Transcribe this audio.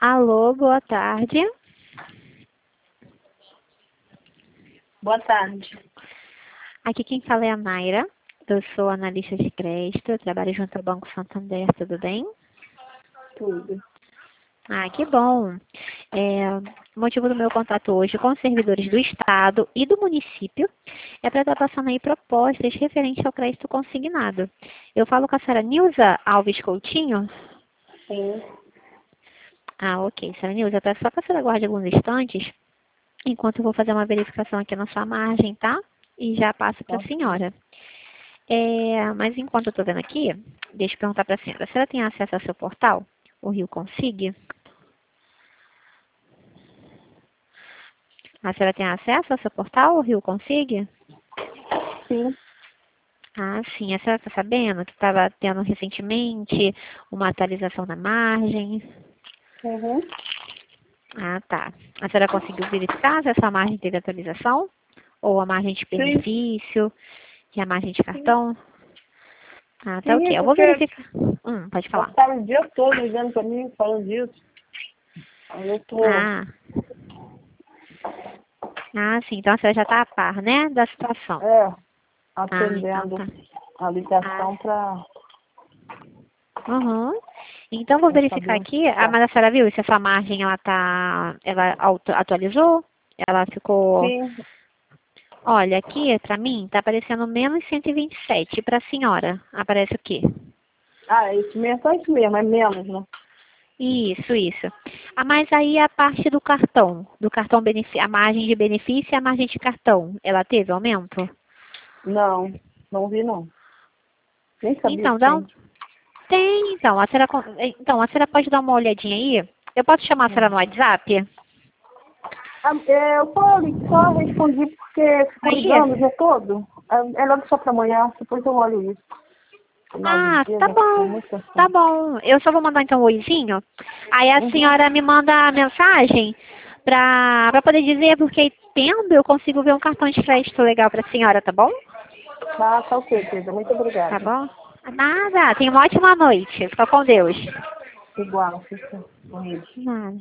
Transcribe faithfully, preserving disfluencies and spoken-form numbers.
Alô, boa tarde. Boa tarde. Aqui quem fala é a Mayra. Eu sou analista de crédito, eu trabalho junto ao Banco Santander, tudo bem? Tudo. Ah, que bom. É, o motivo do meu contato hoje com os servidores do Estado e do município é para estar passando aí propostas referentes ao crédito consignado. Eu falo com a senhora Nilza Alves Coutinho? Sim. Ah, ok. Senhora Nilza, eu peço só que a senhora aguarde alguns instantes, enquanto eu vou fazer uma verificação aqui na sua margem, tá? E já passo para a Ok. senhora. É, mas enquanto eu estou vendo aqui, deixa eu perguntar para a senhora. A senhora tem acesso ao seu portal, o Rio Consig? A senhora tem acesso ao seu portal, o Rio Consig? Sim. Ah, sim. A senhora está sabendo que estava tendo recentemente uma atualização na margem? Uhum. Ah, tá. A senhora conseguiu verificar se essa margem teve atualização? Ou a margem de Sim. benefício e a margem de Sim. cartão? Ah, tá Sim, ok. é Eu vou porque verificar. Hum, pode falar. passaram o dia todo ligando pra mim, falando disso. Aí eu tô... Ah, ah, sim. Então a senhora já está a par, né, da situação. É, Ah, então atendendo tá. a Ah, ligação pra, uhum. Então vou pra verificar saber onde aqui. A tá. mas a senhora viu se essa margem ela tá, ela auto- atualizou? Ela ficou. Sim. Olha, aqui pra mim tá aparecendo menos cento e vinte e sete. Pra senhora aparece o quê? Ah, é isso mesmo, só isso mesmo, é menos, né? Isso, isso. Ah, mas aí a parte do cartão, do cartão benefício, a margem de benefício e a margem de cartão, ela teve aumento? Não, não vi não. Nem sabia Então, que dá um... tem. Tem, então. A senhora, con- então, a senhora pode dar uma olhadinha aí? Eu posso chamar a senhora no Uhum. WhatsApp? Ah, é, eu só, só respondi porque ficou Aí? ligando o dia todo. É é logo só pra amanhã, depois eu olho isso. Final do Ah, dia tá já ficou bom. muito Tá assim. bom. Eu só vou mandar então um oizinho. Aí a Uhum. senhora me manda a mensagem pra, pra poder dizer, porque tendo eu consigo ver um cartão de crédito legal pra senhora, tá bom? Tá, tá ok, querida. Muito Tá obrigada. bom? Nada. Tenha uma ótima noite. Fica com Deus. Igual, fica comigo. Nada.